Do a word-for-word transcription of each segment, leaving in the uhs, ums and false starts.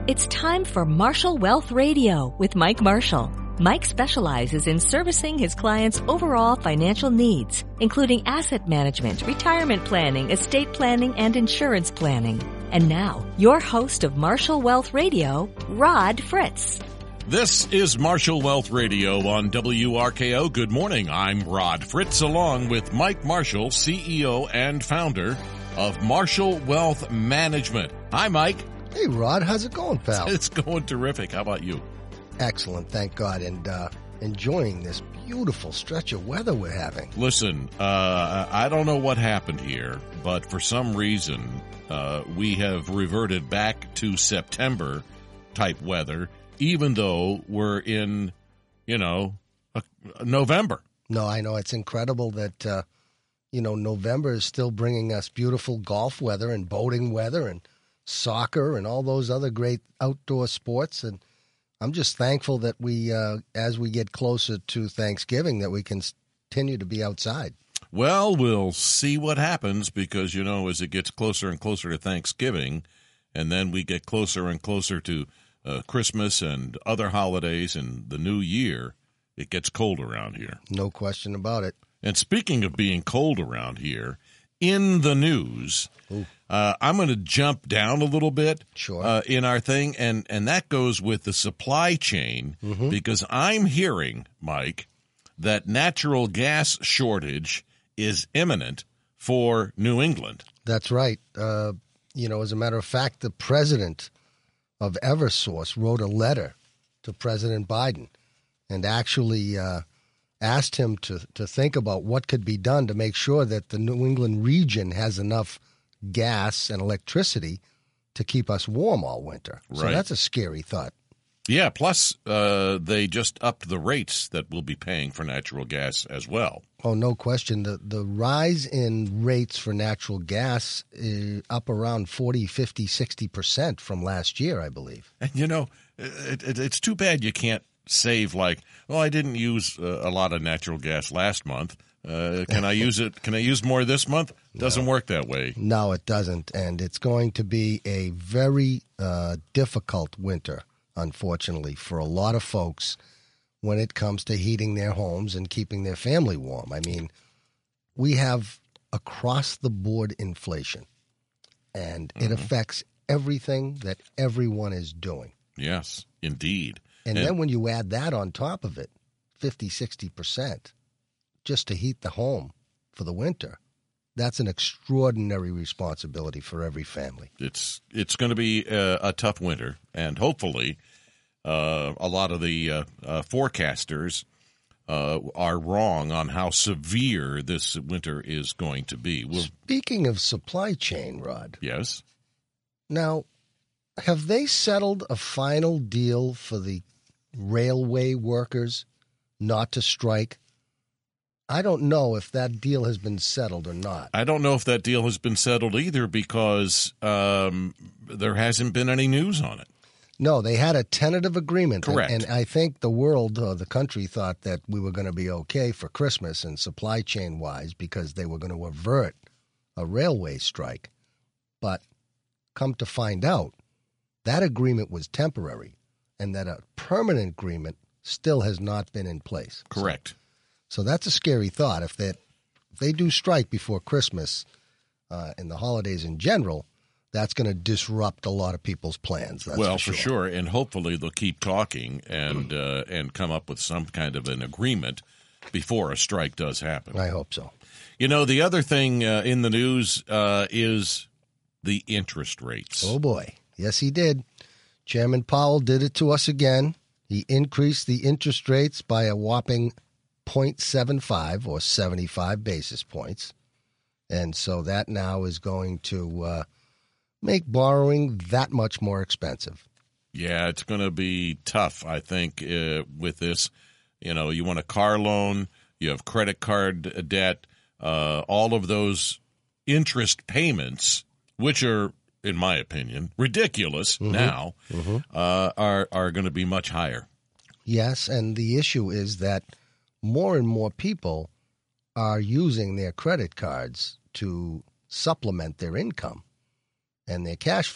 It's time for Marshall Wealth Radio with Mike Marshall. Mike specializes in servicing his clients' overall financial needs, including asset management, retirement planning, estate planning, and insurance planning. And now, your host of Marshall Wealth Radio, Rod Fritz. This is Marshall Wealth Radio on W R K O. Good morning. I'm Rod Fritz, along with Mike Marshall, C E O and founder of Marshall Wealth Management. Hi, Mike. Hey, Rod. How's it going, pal? It's going terrific. How about you? Excellent, thank God, and uh, enjoying this beautiful stretch of weather we're having. Listen, uh, I don't know what happened here, but for some reason, uh, we have reverted back to September-type weather, even though we're in, you know, uh, November. No, I know. It's incredible that, uh, you know, November is still bringing us beautiful golf weather and boating weather and soccer and all those other great outdoor sports, and I'm just thankful that we, uh, as we get closer to Thanksgiving, that we can continue to be outside. Well, we'll see what happens because, you know, as it gets closer and closer to Thanksgiving, and then we get closer and closer to uh, Christmas and other holidays and the new year, it gets cold around here. No question about it. And speaking of being cold around here, in the news, uh, I'm going to jump down a little bit sure. uh, in our thing, and, and that goes with the supply chain, mm-hmm. because I'm hearing, Mike, that natural gas shortage is imminent for New England. That's right. Uh, you know, as a matter of fact, the president of Eversource wrote a letter to President Biden and actually uh, asked him to, to think about what could be done to make sure that the New England region has enough gas and electricity to keep us warm all winter. Right. So that's a scary thought. Yeah, plus uh, they just upped the rates that we'll be paying for natural gas as well. Oh, no question. The the rise in rates for natural gas is up around forty, fifty, sixty percent from last year, I believe. And, you know, it, it, it's too bad you can't save like, well, I didn't use uh, a lot of natural gas last month. Uh, can I use it? Can I use more this month? Doesn't no. work that way. No, it doesn't. And it's going to be a very uh, difficult winter, unfortunately, for a lot of folks when it comes to heating their homes and keeping their family warm. I mean, we have across-the-board inflation, and mm-hmm. it affects everything that everyone is doing. Yes, indeed. And, and then when you add that on top of it, fifty, sixty percent, just to heat the home for the winter, that's an extraordinary responsibility for every family. It's it's going to be a, a tough winter, and hopefully uh, a lot of the uh, uh, forecasters uh, are wrong on how severe this winter is going to be. We'll, Speaking of supply chain, Rod. Yes? Now, have they settled a final deal for the railway workers not to strike? I don't know if that deal has been settled or not. I don't know if that deal has been settled either because um, there hasn't been any news on it. No, they had a tentative agreement. Correct. And, and I think the world, or the country, thought that we were going to be okay for Christmas and supply chain-wise because they were going to avert a railway strike. But come to find out, that agreement was temporary and that a permanent agreement still has not been in place. Correct. So, So that's a scary thought. If they, if they do strike before Christmas uh, and the holidays in general, that's going to disrupt a lot of people's plans. That's well, for sure. for sure. And hopefully they'll keep talking and uh, and come up with some kind of an agreement before a strike does happen. I hope so. You know, the other thing uh, in the news uh, is the interest rates. Oh, boy. Yes, he did. Chairman Powell did it to us again. He increased the interest rates by a whopping zero point seven five or seventy-five basis points. And so that now is going to uh, make borrowing that much more expensive. Yeah, it's going to be tough, I think, uh, with this. You know, you want a car loan, you have credit card debt, uh, all of those interest payments, which are, in my opinion, ridiculous mm-hmm. now, mm-hmm. Uh, are, are going to be much higher. Yes, and the issue is that more and more people are using their credit cards to supplement their income and their cash flow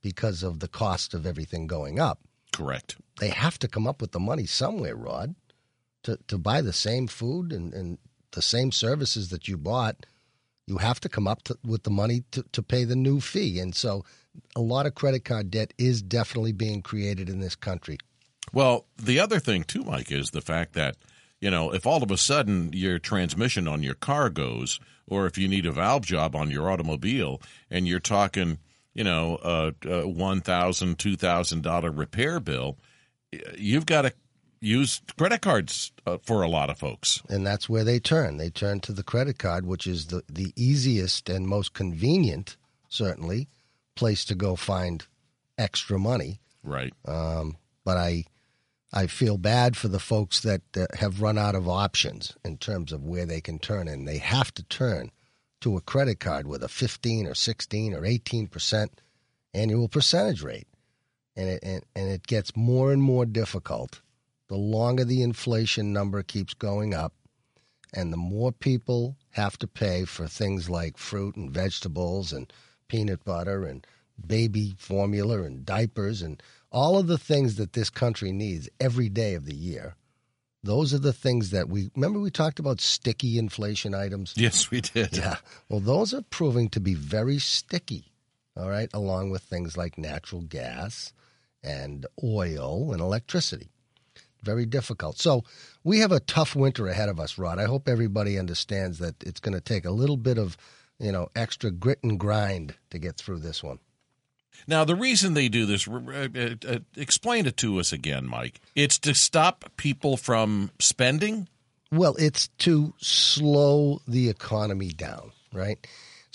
because of the cost of everything going up. Correct. They have to come up with the money somewhere, Rod, to, to buy the same food and, and the same services that you bought. You have to come up to, with the money to, to pay the new fee. And so a lot of credit card debt is definitely being created in this country. Well, the other thing, too, Mike, is the fact that, you know, if all of a sudden your transmission on your car goes, or if you need a valve job on your automobile, and you're talking, you know, a, a one thousand dollars, two thousand dollars repair bill, you've got to use credit cards uh, for a lot of folks. And that's where they turn. They turn to the credit card, which is the, the easiest and most convenient, certainly, place to go find extra money. Right. Um, but I I feel bad for the folks that uh, have run out of options in terms of where they can turn, and they have to turn to a credit card with a fifteen or sixteen or eighteen percent annual percentage rate. And it, and, and it gets more and more difficult the longer the inflation number keeps going up, and the more people have to pay for things like fruit and vegetables and peanut butter and baby formula and diapers and all of the things that this country needs every day of the year. Those are the things that we remember we talked about sticky inflation items. Yes, we did. Yeah. Well, those are proving to be very sticky, all right, along with things like natural gas and oil and electricity. Very difficult. So we have a tough winter ahead of us, Rod. I hope everybody understands that it's going to take a little bit of, you know, extra grit and grind to get through this one. Now, the reason they do this, uh, uh, explain it to us again, Mike. It's to stop people from spending? Well, it's to slow the economy down, right?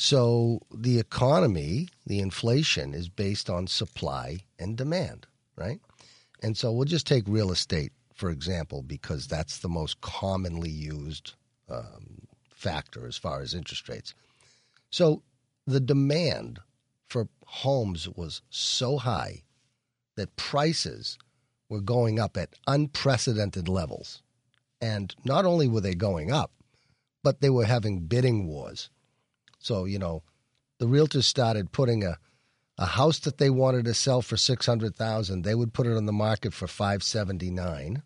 So the economy, the inflation, is based on supply and demand, right? And so we'll just take real estate, for example, because that's the most commonly used um, factor as far as interest rates. So the demand for homes was so high that prices were going up at unprecedented levels. And not only were they going up, but they were having bidding wars. So, you know, the realtors started putting a, a house that they wanted to sell for six hundred thousand dollars, they would put it on the market for five seventy-nine.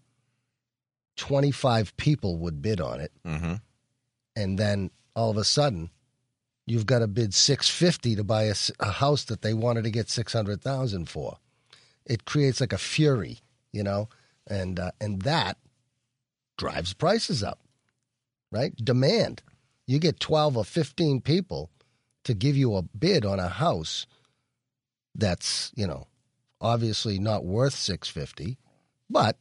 twenty-five people would bid on it. Mm-hmm. And then all of a sudden, you've got to bid six fifty to buy a, a house that they wanted to get six hundred thousand for. It creates like a fury, you know, and uh, and that drives prices up, right? Demand. You get twelve or fifteen people to give you a bid on a house that's, you know, obviously not worth six fifty, but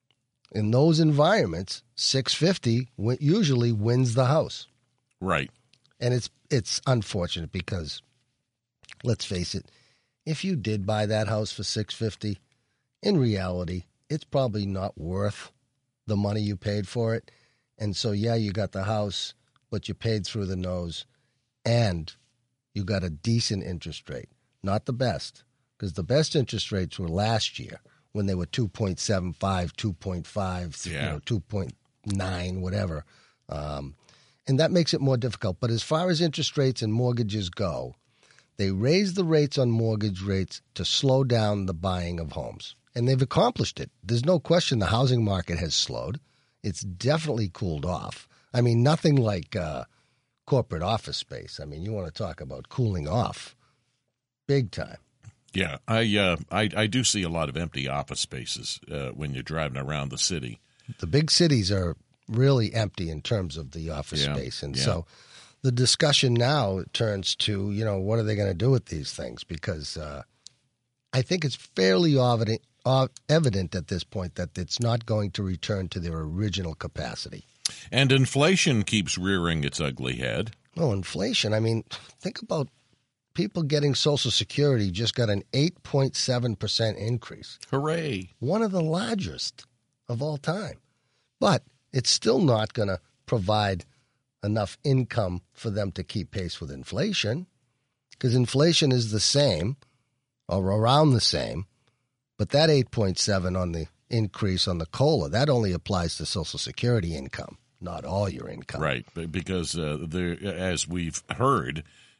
in those environments, six fifty usually wins the house. Right. And it's it's unfortunate because, let's face it, if you did buy that house for six fifty, in reality, it's probably not worth the money you paid for it. And so, yeah, you got the house, but you paid through the nose, and you got a decent interest rate. Not the best, because the best interest rates were last year when they were two point seven five, two point five, yeah. you know, two point nine, whatever. Um, and that makes it more difficult. But as far as interest rates and mortgages go, they raised the rates on mortgage rates to slow down the buying of homes. And they've accomplished it. There's no question the housing market has slowed. It's definitely cooled off. I mean, nothing like uh, corporate office space. I mean, you want to talk about cooling off big time. Yeah, I uh, I, I do see a lot of empty office spaces uh, when you're driving around the city. The big cities are really empty in terms of the office yeah, space. And yeah. so the discussion now turns to, you know, what are they going to do with these things? Because uh, I think it's fairly evident, uh, evident at this point that it's not going to return to their original capacity. And inflation keeps rearing its ugly head. Well, inflation, I mean, think about people getting Social Security just got an eight point seven percent increase. Hooray. One of the largest of all time. But it's still not going to provide enough income for them to keep pace with inflation, because inflation is the same or around the same, but that eight point seven on the increase on the COLA, that only applies to Social Security income, not all your income. Right, because uh, there, as we've heard,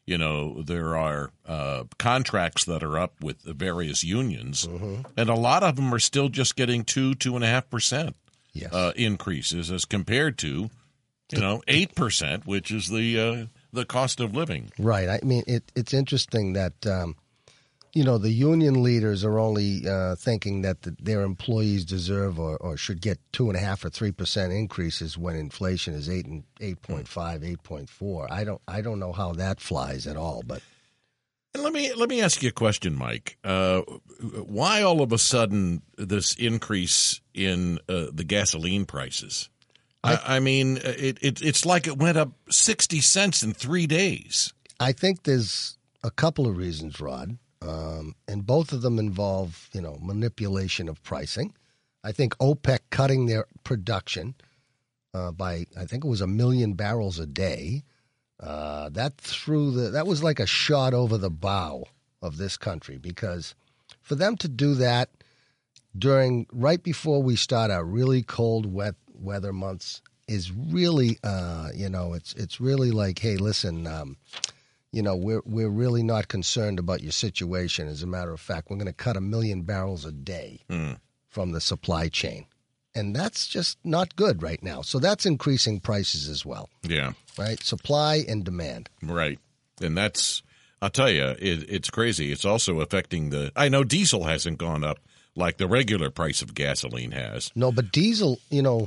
You know, there are uh, contracts that are up with the various unions, mm-hmm. and a lot of them are still just getting two, two and a half percent yes. uh, increases as compared to, you know, eight percent, which is the uh, the cost of living. Right. I mean, it, it's interesting that, um, you know, the union leaders are only uh, thinking that the, their employees deserve or, or should get two and a half or three percent increases when inflation is eight and eight point five, eight point four. I don't, I don't know how that flies at all. But and let me let me ask you a question, Mike. Uh, why all of a sudden this increase in uh, the gasoline prices? I, I, I mean, it, it it's like it went up sixty cents in three days. I think there's a couple of reasons, Rod. Um, and both of them involve, you know, manipulation of pricing. I think OPEC cutting their production uh, by, I think it was a million barrels a day. Uh, that threw the that was like a shot over the bow of this country, because for them to do that during right before we start our really cold, wet weather months is really, uh, you know, it's it's really like, hey, listen. Um, You know, we're we're really not concerned about your situation. As a matter of fact, we're going to cut a million barrels a day mm. from the supply chain. And that's just not good right now. So that's increasing prices as well. Yeah. Right? Supply and demand. Right. And that's, I'll tell you, it, it's crazy. It's also affecting the, I know diesel hasn't gone up like the regular price of gasoline has. No, but diesel, you know,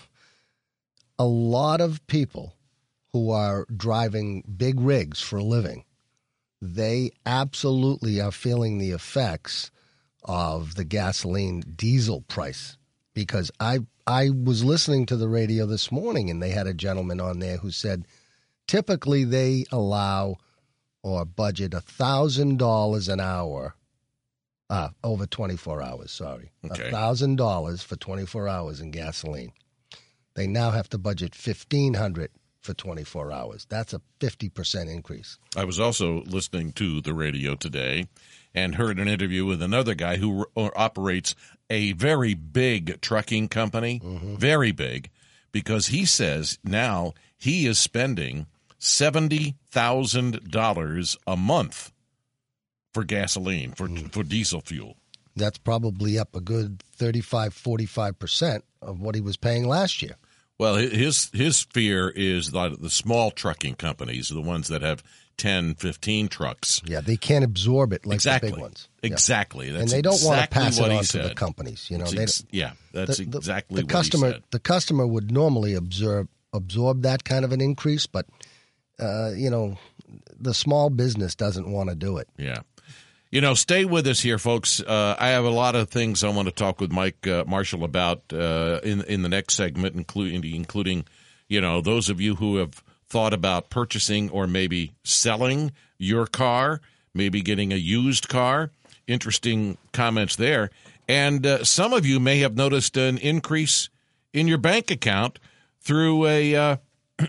a lot of people who are driving big rigs for a living, they absolutely are feeling the effects of the gasoline diesel price. Because I I was listening to the radio this morning, and they had a gentleman on there who said typically they allow or budget one thousand dollars an hour, uh, over twenty-four hours, sorry, okay. one thousand dollars for twenty-four hours in gasoline. They now have to budget fifteen hundred dollars for twenty-four hours. That's a fifty percent increase. I was also listening to the radio today and heard an interview with another guy who operates a very big trucking company, mm-hmm. very big, because he says now he is spending seventy thousand dollars a month for gasoline, for mm. for diesel fuel. That's probably up a good thirty-five, forty-five percent of what he was paying last year. Well, his his fear is that the small trucking companies, the ones that have ten, fifteen trucks. Yeah, they can't absorb it like exactly. the big ones. Exactly. Yeah. That's and they don't exactly want to pass it on said. to the companies. You know, they ex- yeah, that's the, the, exactly the what customer, he said. The customer would normally absorb, absorb that kind of an increase, but, uh, you know, the small business doesn't want to do it. Yeah. You know, stay with us here, folks. Uh, I have a lot of things I want to talk with Mike uh, Marshall about uh, in in the next segment, including including, you know, those of you who have thought about purchasing or maybe selling your car, maybe getting a used car. Interesting comments there. And uh, some of you may have noticed an increase in your bank account through a uh,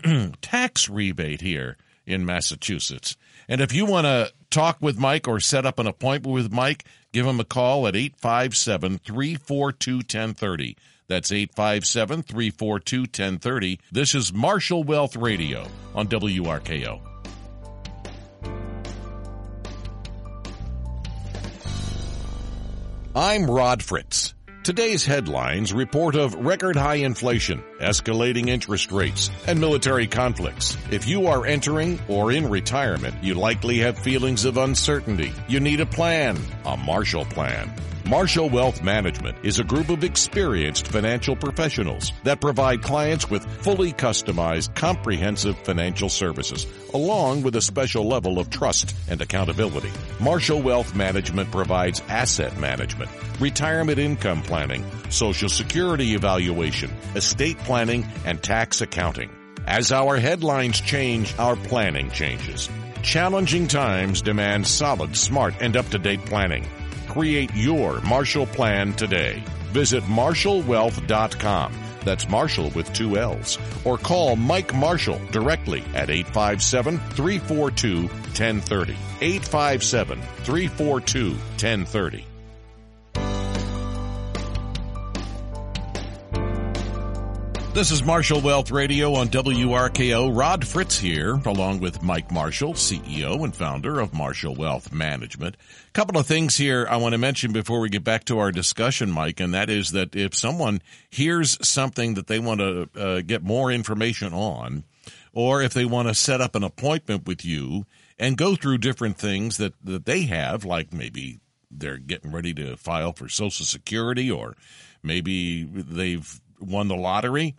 tax rebate here in Massachusetts. And if you want to talk with Mike or set up an appointment with Mike, give him a call at eight five seven, three four two, one zero three zero. That's eight five seven, three four two, one zero three zero. This is Marshall Wealth Radio on W R K O. I'm Rod Fritz. Today's headlines report of record-high inflation, escalating interest rates, and military conflicts. If you are entering or in retirement, you likely have feelings of uncertainty. You need a plan, a Marshall Plan. Marshall Wealth Management is a group of experienced financial professionals that provide clients with fully customized, comprehensive financial services, along with a special level of trust and accountability. Marshall Wealth Management provides asset management, retirement income planning, Social Security evaluation, estate planning, and tax accounting. As our headlines change, our planning changes. Challenging times demand solid, smart, and up-to-date planning. Create your Marshall Plan today. Visit marshall wealth dot com. That's Marshall with two L's. Or call Mike Marshall directly at eight five seven, three four two, one zero three zero. eight five seven, three four two, one zero three zero. This is Marshall Wealth Radio on W R K O. Rod Fritz here, along with Mike Marshall, C E O and founder of Marshall Wealth Management. A couple of things here I want to mention before we get back to our discussion, Mike, and that is that if someone hears something that they want to uh, get more information on, or if they want to set up an appointment with you and go through different things that, that they have, like maybe they're getting ready to file for Social Security, or maybe they've won the lottery,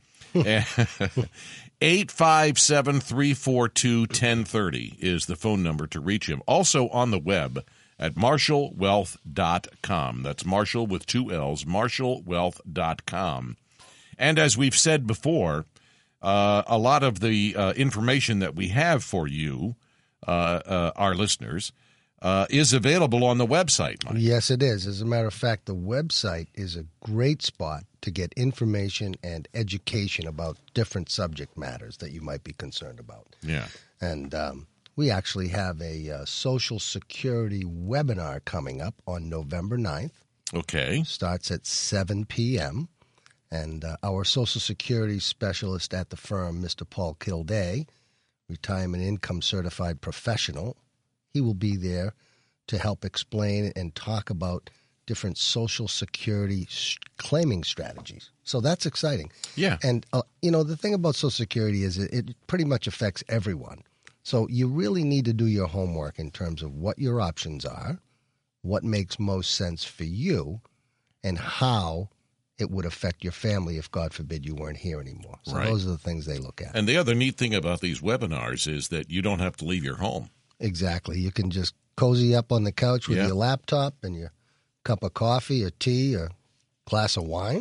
eight five seven, three four two, one zero three zero is the phone number to reach him. Also on the web at marshall wealth dot com. That's Marshall with two L's, marshall wealth dot com. And as we've said before, uh, a lot of the uh, information that we have for you, uh, uh, our listeners, uh, is available on the website, Mike. Yes, it is. As a matter of fact, the website is a great spot to get information and education about different subject matters that you might be concerned about. Yeah. And um, we actually have a uh, Social Security webinar coming up on November ninth. Okay. Starts at seven p.m. And uh, our Social Security specialist at the firm, Mister Paul Kilday, retirement income certified professional, he will be there to help explain and talk about different Social Security sh- claiming strategies. So that's exciting. Yeah. And, uh, you know, the thing about Social Security is it, it pretty much affects everyone. So you really need to do your homework in terms of what your options are, what makes most sense for you, and how it would affect your family if, God forbid, you weren't here anymore. So Right. those are the things they look at. And the other neat thing about these webinars is that you don't have to leave your home. Exactly. You can just cozy up on the couch with Yeah. your laptop and your cup of coffee or tea or glass of wine.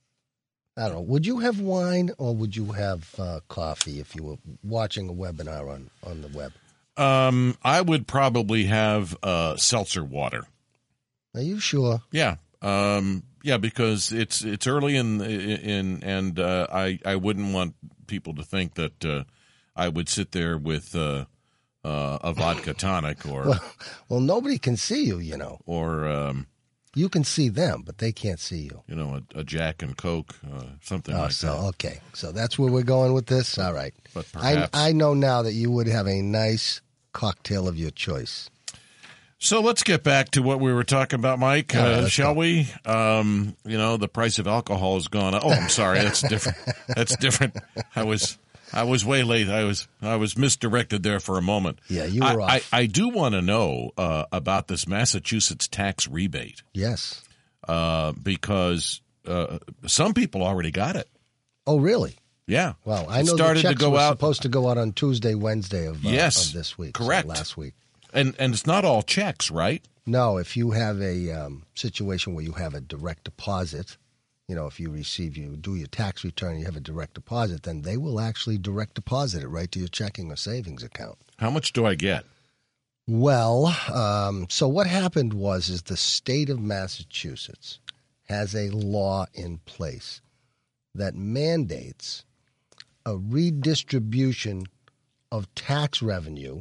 I don't know. Would you have wine or would you have uh, coffee if you were watching a webinar on, on the web? Um, I would probably have uh, seltzer water. Are you sure? Yeah. Um, yeah, because it's it's early in in and uh, I I wouldn't want people to think that uh, I would sit there with uh, uh, a vodka tonic or Well, well, nobody can see you, you know. or um, You can see them, but they can't see you. you know a, a Jack and Coke, uh, something Oh, like so, that. okay. So that's where we're going with this? All right. But I, perhaps. I know now that you would have a nice cocktail of your choice. So let's get back to what we were talking about, Mike. All right, Uh, let's shall go. we? Um, you know, the price of alcohol has gone up. Oh, I'm sorry. That's different. That's different. I was I was way late. I was I was misdirected there for a moment. Yeah, you I, were I, off. I do want to know uh, about this Massachusetts tax rebate Yes. uh, because uh, some people already got it. Oh, really? Yeah. Well, I It know started the to checks go were out. supposed to go out on Tuesday, Wednesday of, uh, Yes, of this week. so correct. last week. And and it's not all checks, right? No, if you have a um, situation where you have a direct deposit, you know, if you receive, you do your tax return, you have a direct deposit, then they will actually direct deposit it right to your checking or savings account. How much do I get? Well, um, so what happened was is the state of Massachusetts has a law in place that mandates a redistribution of tax revenue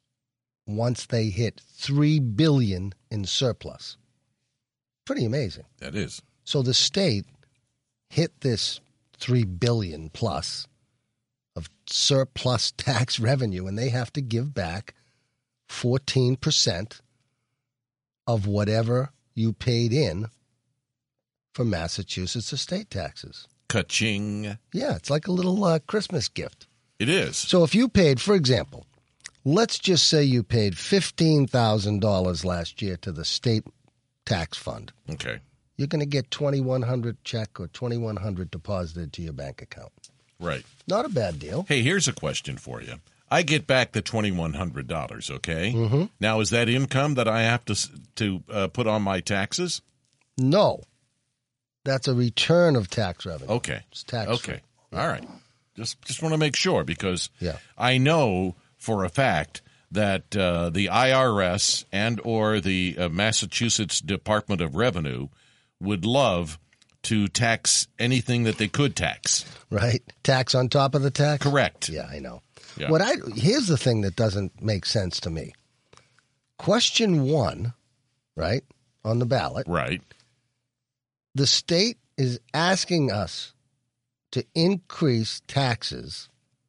once they hit three billion dollars in surplus. Pretty amazing. That is. So the state hit this three billion dollars plus of surplus tax revenue, and they have to give back fourteen percent of whatever you paid in for Massachusetts estate taxes. Ka-ching. Yeah, it's like a little uh, Christmas gift. It is. So if you paid, for example, let's just say you paid fifteen thousand dollars last year to the state tax fund. Okay. You're going to get twenty-one hundred dollars check or twenty-one hundred dollars deposited to your bank account. Right. Not a bad deal. Hey, here's a question for you. I get back the twenty-one hundred dollars, okay? Mm-hmm. Now, is that income that I have to s- to uh, put on my taxes? No. That's a return of tax revenue. Okay. It's tax Okay. All right. Just just want to make sure because Yeah. I know for a fact that uh, the I R S and or the uh, Massachusetts Department of Revenue would love to tax anything that they could tax. Right? Tax on top of the tax? Correct. Yeah, I know. Yeah. What I here's the thing that doesn't make sense to me. Question one, right, on the ballot, Right. the state is asking us to increase taxes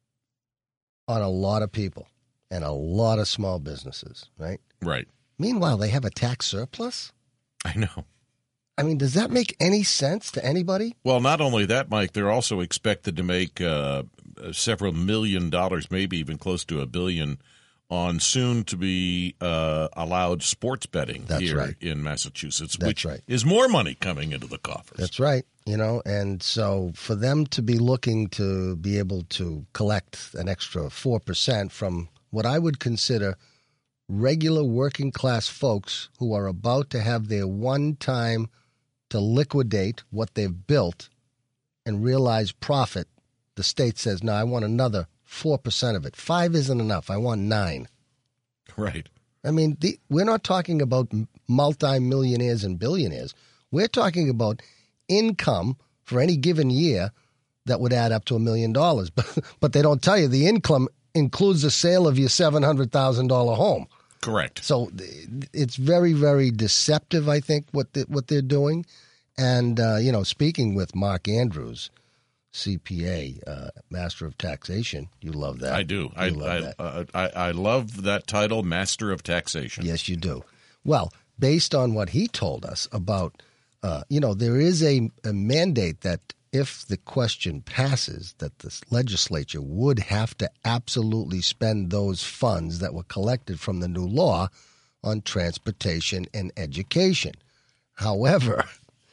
on a lot of people and a lot of small businesses, right? Right. Meanwhile, they have a tax surplus? I know. I mean, does that make any sense to anybody? Well, not only that, Mike, they're also expected to make uh, several million dollars, maybe even close to a billion, on soon-to-be uh, allowed sports betting That's here right. in Massachusetts, That's which right. is more money coming into the coffers. That's right. You know, and so for them to be looking to be able to collect an extra four percent from what I would consider regular working class folks who are about to have their one time to liquidate what they've built and realize profit, the state says, no, I want another four percent of it. Five isn't enough. I want nine. Right. I mean, the, we're not talking about multimillionaires and billionaires. We're talking about income for any given year that would add up to a million dollars. But but they don't tell you the income includes the sale of your seven hundred thousand dollars home. Correct. So it's very, very deceptive, I think, what the, what they're doing. And, uh, you know, speaking with Mark Andrews, C P A, uh, Master of Taxation, you love that. I do. You I, love I, that. uh, I I love that title, Master of Taxation. Yes, you do. Well, based on what he told us about, uh, you know, there is a, a mandate that if the question passes, that the legislature would have to absolutely spend those funds that were collected from the new law on transportation and education. However,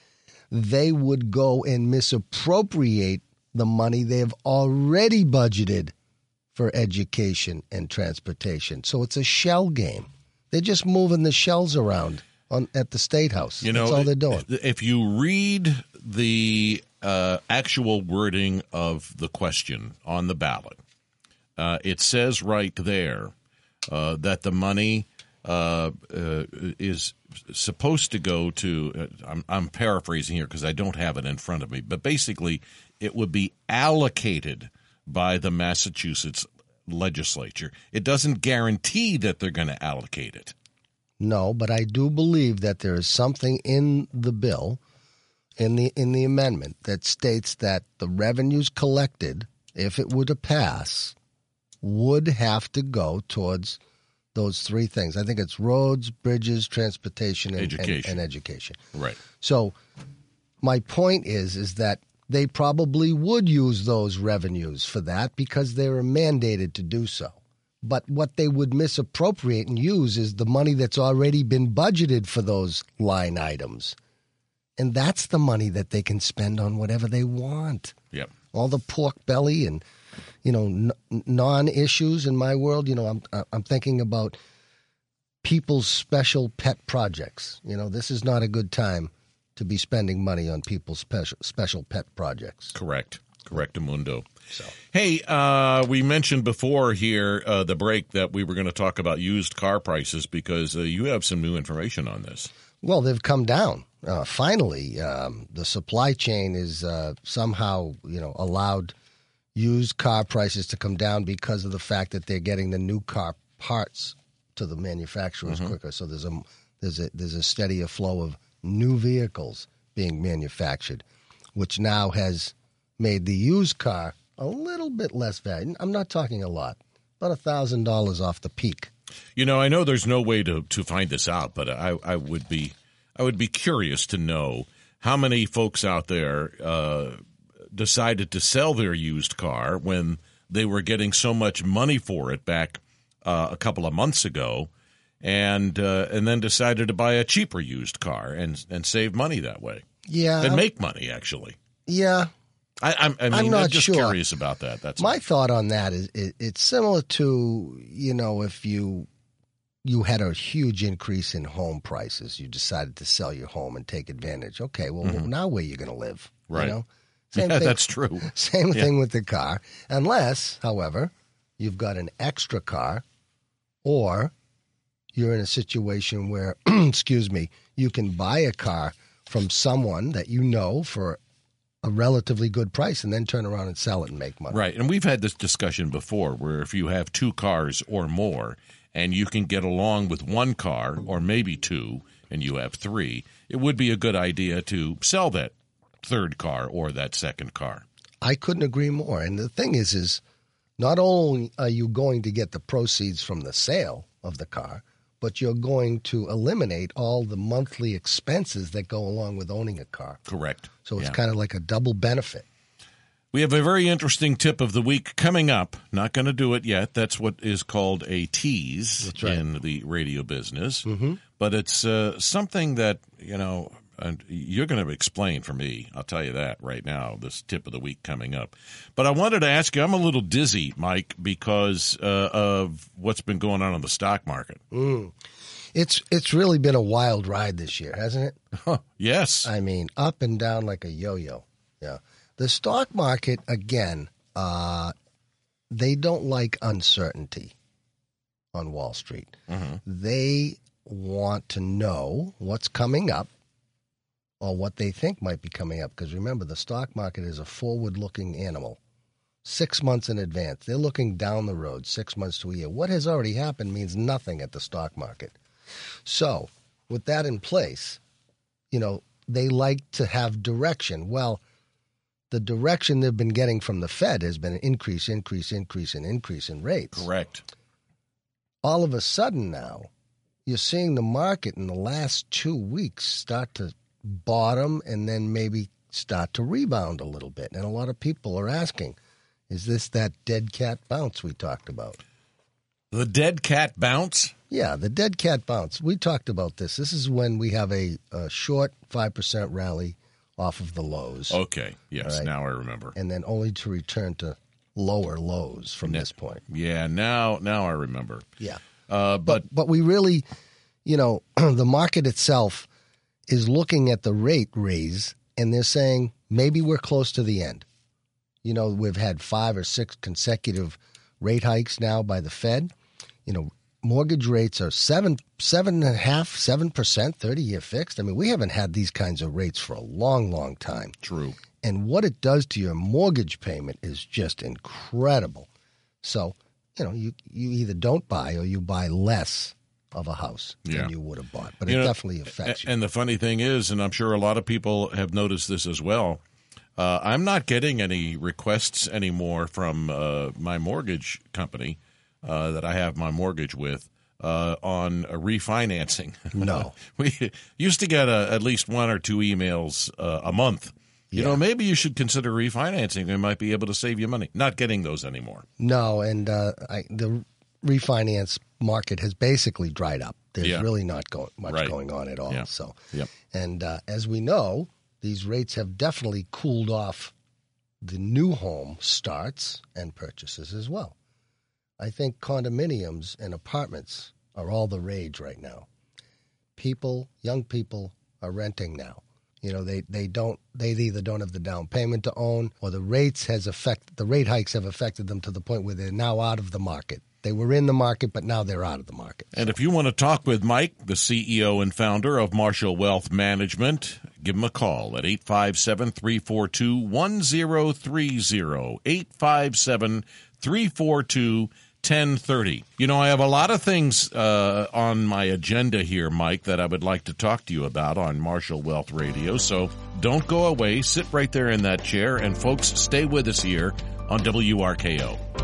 they would go and misappropriate the money they've already budgeted for education and transportation. So it's a shell game. They're just moving the shells around on at the State House. You know, That's all they're doing. If you read the uh, actual wording of the question on the ballot, uh, it says right there uh, that the money uh, uh, is supposed to go to, uh, I'm, I'm paraphrasing here because I don't have it in front of me, but basically it would be allocated by the Massachusetts legislature. It doesn't guarantee that they're going to allocate it. No, but I do believe that there is something in the bill, in the in the amendment, that states that the revenues collected, if it were to pass, would have to go towards those three things. I think it's roads, bridges, transportation, and Education. And, and education. Right. So my point is, is that they probably would use those revenues for that because they were mandated to do so. But what they would misappropriate and use is the money that's already been budgeted for those line items. And that's the money that they can spend on whatever they want. Yep. All the pork belly and, you know, n- non-issues in my world. You know, I'm I'm thinking about people's special pet projects. You know, this is not a good time to be spending money on people's special special pet projects. Correct. Correctamundo. So. Hey, uh, we mentioned before here, uh, the break, that we were going to talk about used car prices because uh, you have some new information on this. Well, they've come down. Uh, finally, um, the supply chain is uh, somehow, you know, allowed used car prices to come down because of the fact that they're getting the new car parts to the manufacturers mm-hmm. quicker. So there's a there's a there's a steadier flow of new vehicles being manufactured, which now has made the used car a little bit less value. I'm not talking a lot, about a thousand dollars off the peak. You know, I know there's no way to, to find this out, but I, I would be I would be curious to know how many folks out there uh, decided to sell their used car when they were getting so much money for it back uh, a couple of months ago, and uh, and then decided to buy a cheaper used car and and save money that way. Yeah, and I'm, make money actually. Yeah. I, I'm, I mean, I'm not I'm just sure. curious about that. That's my all. thought on that is it, it's similar to, you know, if you you had a huge increase in home prices, you decided to sell your home and take advantage. Okay, well, Mm-hmm. now where are you going to live? Right. You know? Same yeah, thing, that's true. Same yeah. thing with the car, unless, however, you've got an extra car, or you're in a situation where, excuse me, you can buy a car from someone that you know for a relatively good price and then turn around and sell it and make money. Right. And we've had this discussion before where if you have two cars or more and you can get along with one car or maybe two and you have three, it would be a good idea to sell that third car or that second car. I couldn't agree more. And the thing is, is not only are you going to get the proceeds from the sale of the car, but you're going to eliminate all the monthly expenses that go along with owning a car. Correct. So it's Yeah. kind of like a double benefit. We have a very interesting tip of the week coming up. Not going to do it yet. That's what is called a tease That's right. in the radio business. Mm-hmm. But it's uh, something that, you know, and you're going to explain for me. I'll tell you that right now, this tip of the week coming up. But I wanted to ask you, I'm a little dizzy, Mike, because uh, of what's been going on in the stock market. Mm. It's it's really been a wild ride this year, hasn't it? Huh. Yes. I mean, up and down like a yo-yo. Yeah. The stock market, again, uh, they don't like uncertainty on Wall Street. Mm-hmm. They want to know what's coming up or what they think might be coming up. Because remember, the stock market is a forward-looking animal. Six months in advance. They're looking down the road, six months to a year. What has already happened means nothing at the stock market. So, with that in place, you know, they like to have direction. Well, the direction they've been getting from the Fed has been an increase, increase, increase, and increase in rates. Correct. All of a sudden now, you're seeing the market in the last two weeks start to bottom and then maybe start to rebound a little bit. And a lot of people are asking, is this that dead cat bounce we talked about? The dead cat bounce? Yeah, the dead cat bounce. We talked about this. This is when we have a, a short five percent rally off of the lows. Okay. Yes, Right. now I remember. And then only to return to lower lows from Ne- this point. Yeah, now now I remember. Yeah. Uh, but But but we really, you know, the market itself is looking at the rate raise and they're saying maybe we're close to the end. You know, we've had five or six consecutive rate hikes now by the Fed. You know, mortgage rates are seven, seven and a half, seven percent, thirty-year fixed. I mean, we haven't had these kinds of rates for a long, long time. true. And what it does to your mortgage payment is just incredible. So, you know, you, you either don't buy or you buy less of a house Yeah. than you would have bought. But You it know, definitely affects you. And the funny thing is, and I'm sure a lot of people have noticed this as well, uh, I'm not getting any requests anymore from uh, my mortgage company uh, that I have my mortgage with uh, on a refinancing. No. We used to get a, at least one or two emails uh, a month. You Yeah. know, maybe you should consider refinancing. They might be able to save you money. Not getting those anymore. No, and uh, I, the refinance market has basically dried up. There's Yeah. really not go- much Right. going on at all. Yeah. So, Yep. and uh, as we know, these rates have definitely cooled off the new home starts and purchases as well. I think condominiums and apartments are all the rage right now. People, young people, are renting now. You know, they, they don't they either don't have the down payment to own, or the rates has affect the rate hikes have affected them to the point where they're now out of the market. They were in the market, but now they're out of the market. And if you want to talk with Mike, the C E O and founder of Marshall Wealth Management, give him a call at eight five seven, three four two, one zero three zero, eight five seven, three four two, ten thirty. You know, I have a lot of things uh, on my agenda here, Mike, that I would like to talk to you about on Marshall Wealth Radio. So don't go away. Sit right there in that chair. And folks, stay with us here on W R K O.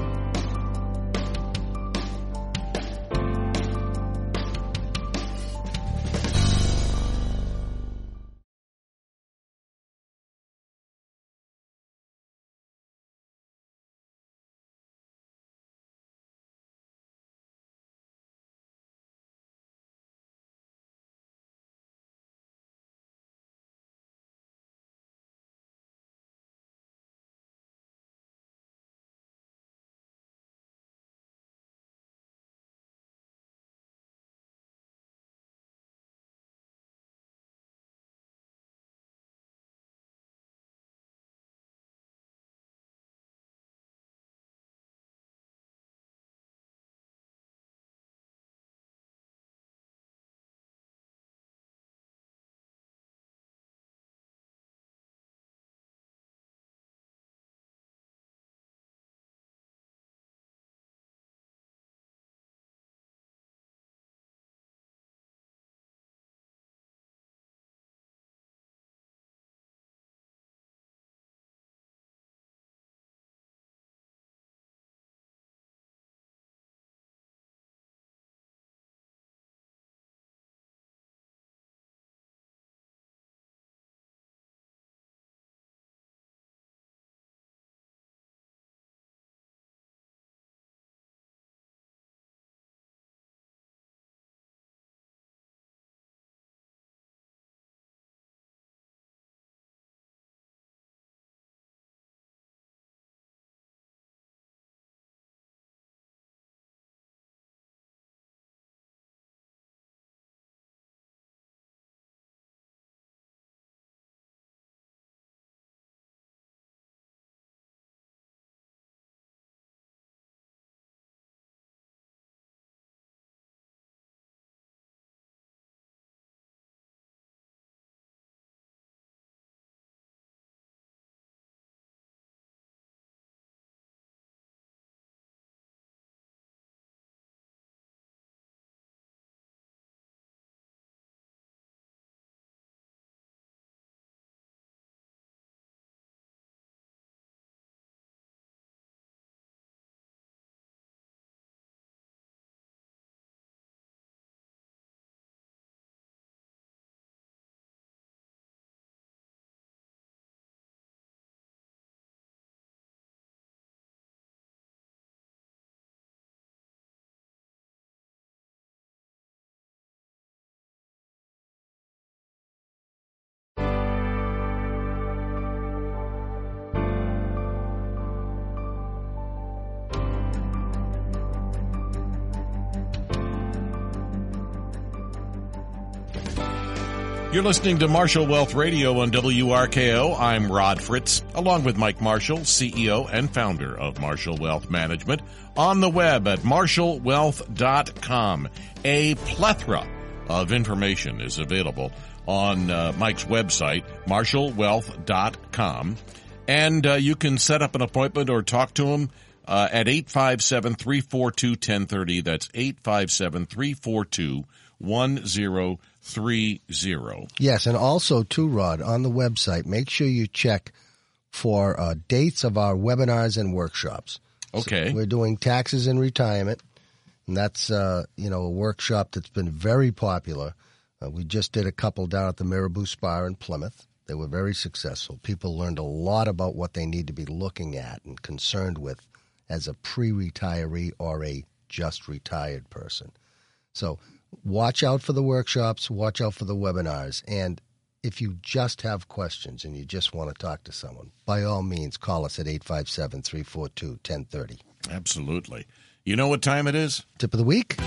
You're listening to Marshall Wealth Radio on W R K O. I'm Rod Fritz, along with Mike Marshall, C E O and founder of Marshall Wealth Management, on the web at marshall wealth dot com. A plethora of information is available on uh, Mike's website, marshall wealth dot com, and uh, you can set up an appointment or talk to him uh, at eight five seven, three four two, one zero three zero. That's eight five seven, three four two, one zero three zero. Yes, and also, too, Rod, on the website, make sure you check for uh, dates of our webinars and workshops. Okay. So we're doing taxes and retirement, and that's, uh, you know, a workshop that's been very popular. Uh, we just did a couple down at the Marabou Spa in Plymouth. They were very successful. People learned a lot about what they need to be looking at and concerned with as a pre-retiree or a just retired person. So watch out for the workshops, watch out for the webinars, and if you just have questions and you just want to talk to someone, by all means, call us at eight five seven, three four two, one zero three zero. Absolutely. You know what time it is? Tip of the week?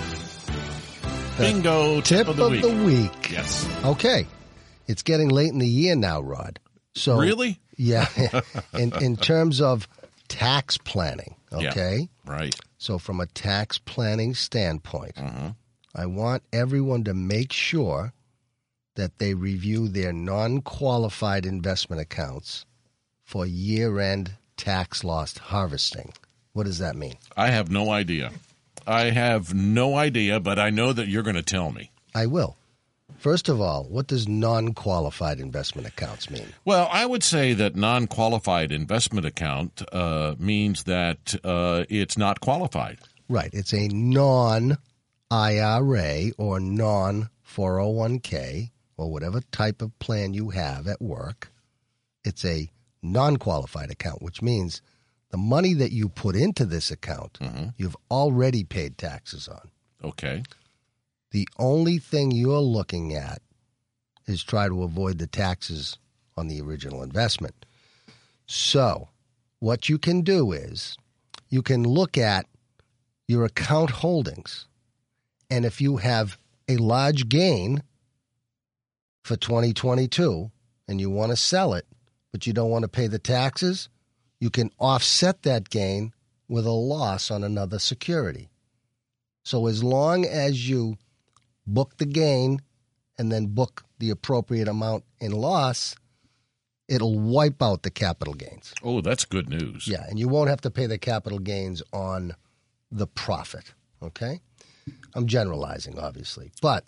Bingo, Tip tip of the of week. the week. Yes. Okay. It's getting late in the year now, Rod. So Really? Yeah. in in terms of tax planning, okay? Yeah, right. So from a tax planning standpoint, Uh-huh. I want everyone to make sure that they review their non-qualified investment accounts for year-end tax loss harvesting. What does that mean? I have no idea. I have no idea, but I know that you're going to tell me. I will. First of all, what does non-qualified investment accounts mean? Well, I would say that non-qualified investment account uh, means that uh, it's not qualified. Right. It's a non-I R A or non four oh one k or whatever type of plan you have at work. It's a non-qualified account, which means the money that you put into this account, Mm-hmm. you've already paid taxes on. Okay. The only thing you're looking at is try to avoid the taxes on the original investment. So what you can do is you can look at your account holdings, and if you have a large gain for twenty twenty-two and you want to sell it, but you don't want to pay the taxes, you can offset that gain with a loss on another security. So as long as you book the gain and then book the appropriate amount in loss, it'll wipe out the capital gains. Oh, that's good news. Yeah, and you won't have to pay the capital gains on the profit, okay? I'm generalizing, obviously, but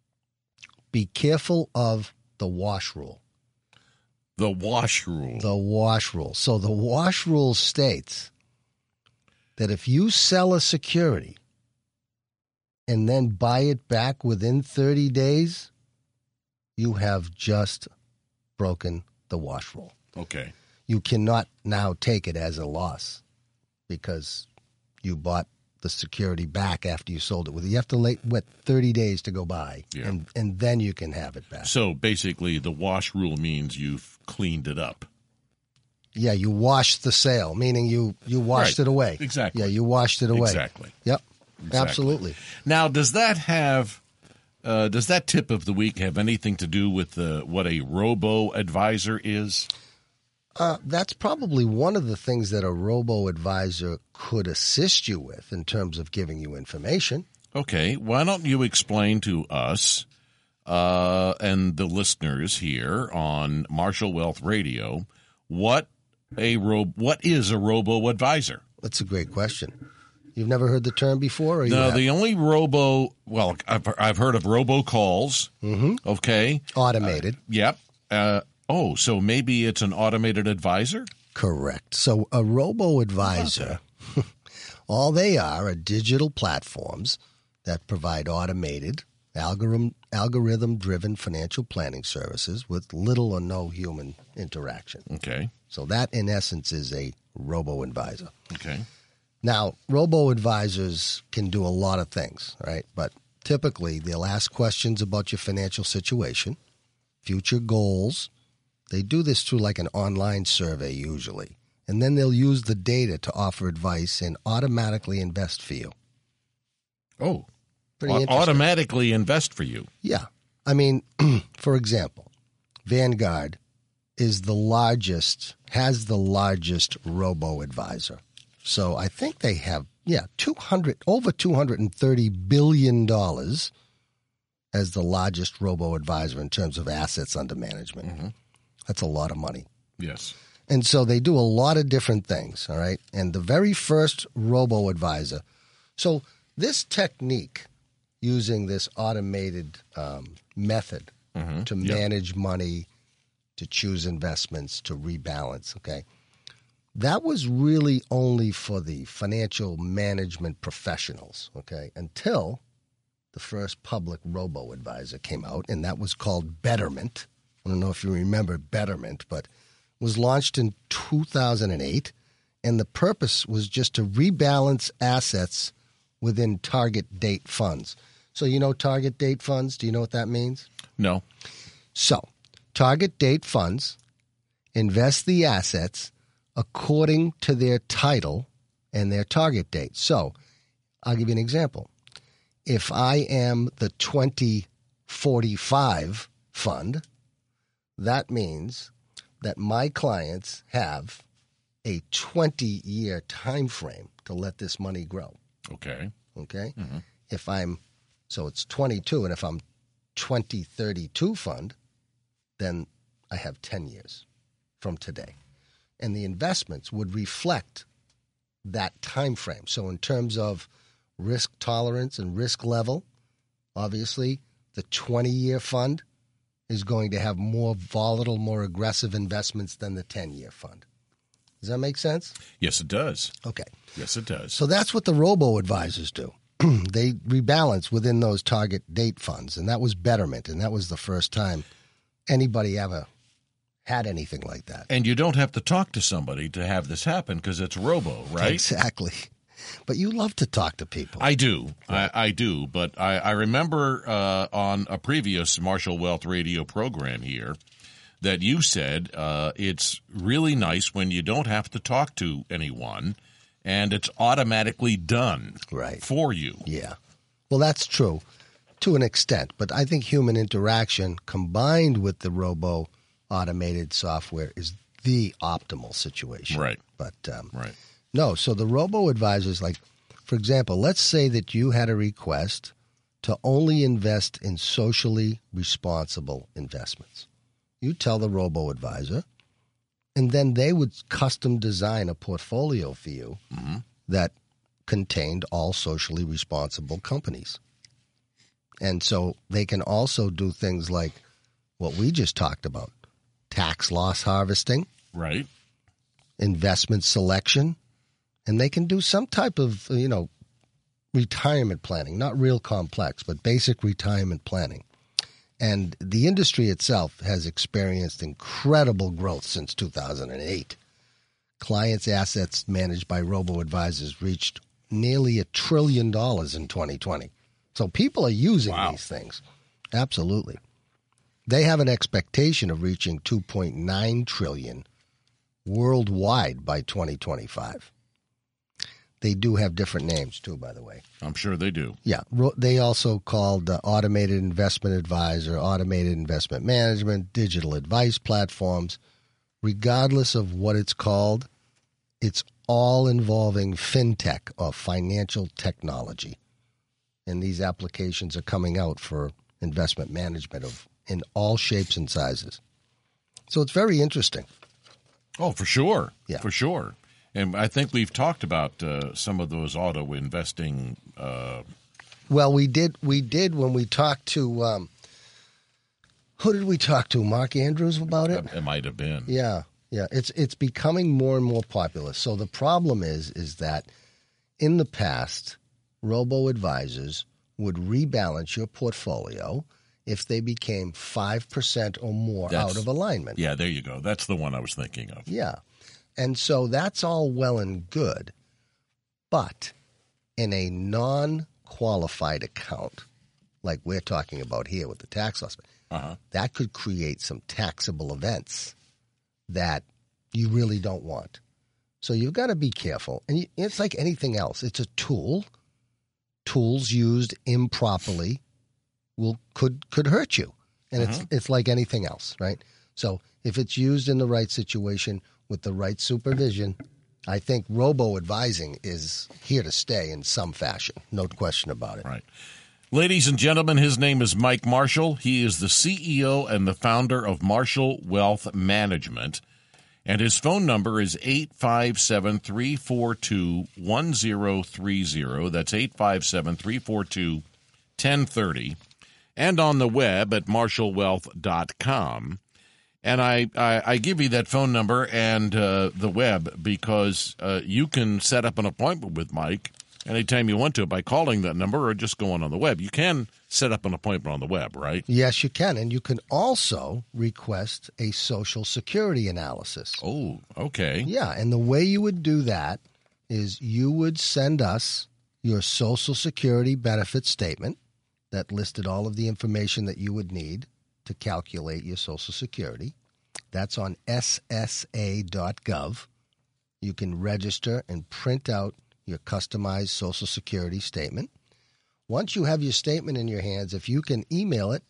be careful of the wash rule. The wash rule. The wash rule. So the wash rule states that if you sell a security and then buy it back within thirty days, you have just broken the wash rule. Okay. You cannot now take it as a loss because you bought the security back after you sold it. With you have to wait what thirty days to go by, Yeah. and and then you can have it back. So basically, the wash rule means you've cleaned it up. Yeah, you washed the sale, meaning you you washed Right. it away. Exactly. Yeah, you washed it away. Exactly. Yep. Exactly. Absolutely. Now, does that have? Uh, does that tip of the week have anything to do with uh, what a robo-advisor is? Uh, that's probably one of the things that a robo-advisor could assist you with in terms of giving you information. Okay, why don't you explain to us uh, and the listeners here on Marshall Wealth Radio what a ro- what is a robo-advisor? That's a great question. You've never heard the term before? Or you No, have? the only robo, well, I've, I've heard of robocalls. Mhm. Okay. Automated. Yep. Uh, oh, so maybe it's an automated advisor? Correct. So a robo-advisor, all they are are digital platforms that provide automated, algorithm, algorithm-driven financial planning services with little or no human interaction. Okay. So that, in essence, is a robo-advisor. Okay. Now, robo-advisors can do a lot of things, right? But typically, they'll ask questions about your financial situation, future goals. They do this through like an online survey usually. And then they'll use the data to offer advice and automatically invest for you. Oh, Pretty au- interesting. automatically invest for you. Yeah. I mean, for example, Vanguard is the largest, has the largest robo-advisor. So I think they have, yeah, two hundred, over two hundred thirty billion dollars as the largest robo-advisor in terms of assets under management. Mm-hmm. That's a lot of money. Yes. And so they do a lot of different things, all right? And the very first robo-advisor, so this technique, using this automated um, method mm-hmm. to manage yep. money, to choose investments, to rebalance, okay? That was really only for the financial management professionals, okay, until the first public robo-advisor came out, and that was called Betterment. I don't know if you remember Betterment, but it was launched in two thousand eight, and the purpose was just to rebalance assets within target date funds. So you know target date funds? Do you know what that means? No. So target date funds invest the assets according to their title and their target date. So I'll give you an example. If I am the twenty forty-five fund, that means that my clients have a twenty-year time frame to let this money grow. Okay. Okay? Mm-hmm. If I'm, so it's twenty-two, and if I'm twenty thirty-two fund, then I have ten years from today. And the investments would reflect that time frame. So in terms of risk tolerance and risk level, obviously the twenty-year fund is going to have more volatile, more aggressive investments than the ten-year fund. Does that make sense? Yes, it does. Okay. Yes, it does. So that's what the robo-advisors do. They rebalance within those target date funds, and that was Betterment, and that was the first time anybody ever had anything like that. And you don't have to talk to somebody to have this happen because it's robo, right? Exactly. But you love to talk to people. I do. I, I do. But I, I remember uh, on a previous Marshall Wealth Radio program here that you said uh, it's really nice when you don't have to talk to anyone and it's automatically done right. for you. Yeah. Well, that's true to an extent. But I think human interaction combined with the robo automated software is the optimal situation. Right. But um, right. No, so the robo-advisors, like, for example, let's say that you had a request to only invest in socially responsible investments. You tell the robo-advisor, and then they would custom design a portfolio for you mm-hmm. that contained all socially responsible companies. And so they can also do things like what we just talked about, tax loss harvesting, right? investment selection, and they can do some type of, you know, retirement planning, not real complex, but basic retirement planning. And the industry itself has experienced incredible growth since two thousand eight. Clients' assets managed by robo-advisors reached nearly a trillion dollars in twenty twenty. So people are using wow. these things. Absolutely. They have an expectation of reaching two point nine trillion dollars worldwide by twenty twenty-five. They do have different names, too, by the way. I'm sure they do. Yeah. They also called uh, Automated Investment Advisor, Automated Investment Management, Digital Advice Platforms. Regardless of what it's called, it's all involving fintech or financial technology. And these applications are coming out for investment management of in all shapes and sizes. So it's very interesting. Oh, for sure. Yeah. For sure. And I think we've talked about uh, some of those auto investing. Uh... Well, we did. We did when we talked to um, who did we talk to? Mark Andrews about it. It might have been. Yeah, yeah. It's it's becoming more and more popular. So the problem is is that in the past, robo advisors would rebalance your portfolio if they became five percent or more That's, out of alignment. Yeah, there you go. That's the one I was thinking of. Yeah. And so that's all well and good. But in a non-qualified account, like we're talking about here with the tax loss, uh-huh. that could create some taxable events that you really don't want. So you've got to be careful. And it's like anything else. It's a tool. Tools used improperly will could could hurt you. And it's it's like anything else, right? So if it's used in the right situation with the right supervision, I think robo-advising is here to stay in some fashion. No question about it. Right. Ladies and gentlemen, his name is Mike Marshall. He is the C E O and the founder of Marshall Wealth Management. And his phone number is eight five seven, three four two, one zero three zero. That's eight five seven, three four two, one zero three zero. And on the web at marshall wealth dot com. And I, I, I give you that phone number and uh, the web because uh, you can set up an appointment with Mike anytime you want to by calling that number or just going on the web. You can set up an appointment on the web, right? Yes, you can. And you can also request a Social Security analysis. Oh, okay. Yeah, and the way you would do that is you would send us your Social Security benefit statement that listed all of the information that you would need to calculate your Social Security. That's on S S A dot gov. You can register and print out your customized Social Security statement. Once you have your statement in your hands, if you can email it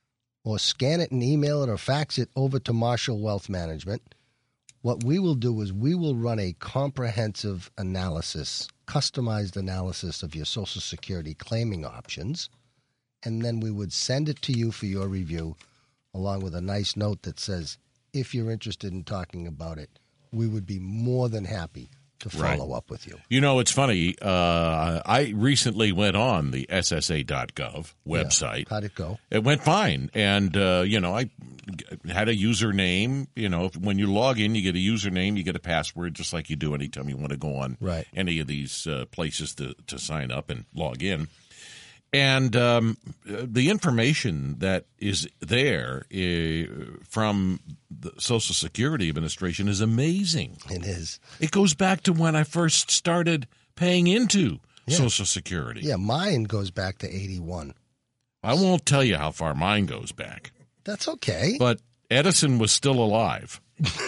or scan it and email it or fax it over to Marshall Wealth Management, what we will do is we will run a comprehensive analysis, customized analysis of your Social Security claiming options, and then we would send it to you for your review, along with a nice note that says, if you're interested in talking about it, we would be more than happy to follow right. up with you. You know, it's funny. Uh, I recently went on the S S A dot gov website. Yeah. How'd it go? It went fine. And, uh, you know, I had a username. You know, when you log in, you get a username, you get a password, just like you do anytime you want to go on right. any of these uh, places to, to sign up and log in. And um, the information that is there uh, from the Social Security Administration is amazing. It is. It goes back to when I first started paying into yeah. Social Security. Yeah, mine goes back to eighty-one. I won't tell you how far mine goes back. That's okay. But Edison was still alive.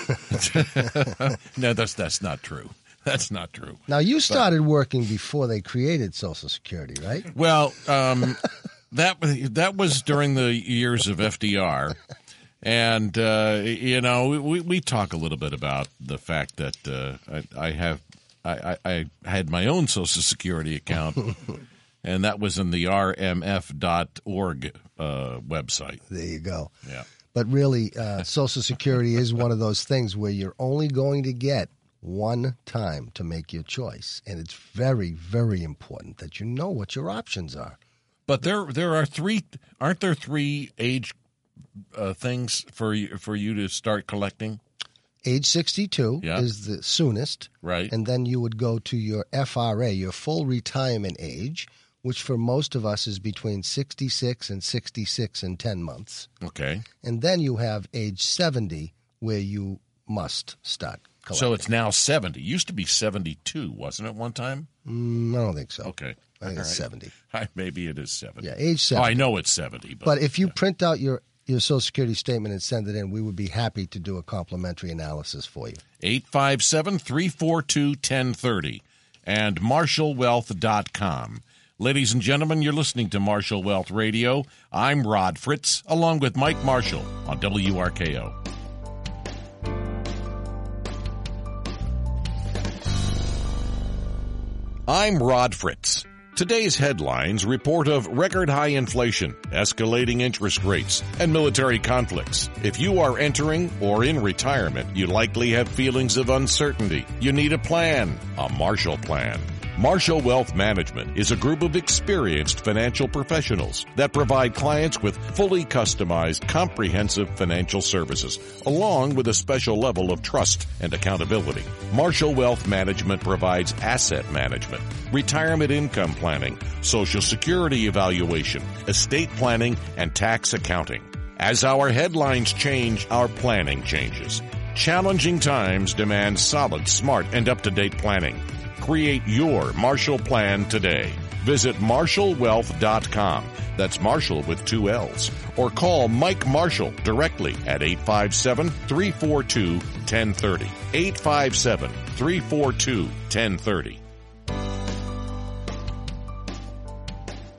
No, that's that's not true. That's not true. Now, you started but, working before they created Social Security, right? Well, um, that that was during the years of F D R. And, uh, you know, we, we talk a little bit about the fact that uh, I, I have I, I had my own Social Security account, and that was in the R M F dot org uh, website. There you go. Yeah. But really, uh, Social Security is one of those things where you're only going to get one time to make your choice, and it's very, very important that you know what your options are. But there, there are three. Aren't there three age uh, things for you for you to start collecting? Age sixty-two yeah. is the soonest, right? And then you would go to your F R A, your full retirement age, which for most of us is between sixty-six and sixty-six and ten months. Okay. And then you have age seventy, where you must start collecting. So it's now seventy. Used to be seventy-two, wasn't it, one time? Mm, I don't think so. Okay. I think All it's right. seventy. Maybe it is seventy. Yeah, age seventy. Oh, I know it's seventy. But, but if you yeah. print out your, your Social Security statement and send it in, we would be happy to do a complimentary analysis for you. eight five seven, three four two, one zero three zero and marshall wealth dot com. Ladies and gentlemen, you're listening to Marshall Wealth Radio. I'm Rod Fritz, along with Mike Marshall on W R K O. I'm Rod Fritz. Today's headlines report of record high inflation, escalating interest rates, and military conflicts. If you are entering or in retirement, you likely have feelings of uncertainty. You need a plan, a Marshall Plan. Marshall Wealth Management is a group of experienced financial professionals that provide clients with fully customized, comprehensive financial services, along with a special level of trust and accountability. Marshall Wealth Management provides asset management, retirement income planning, Social Security evaluation, estate planning, and tax accounting. As our headlines change, our planning changes. Challenging times demand solid, smart, and up-to-date planning. Create your Marshall Plan today. Visit marshall wealth dot com. That's Marshall with two L's. Or call Mike Marshall directly at eight five seven, three four two, one zero three zero. eight five seven, three four two, one zero three zero.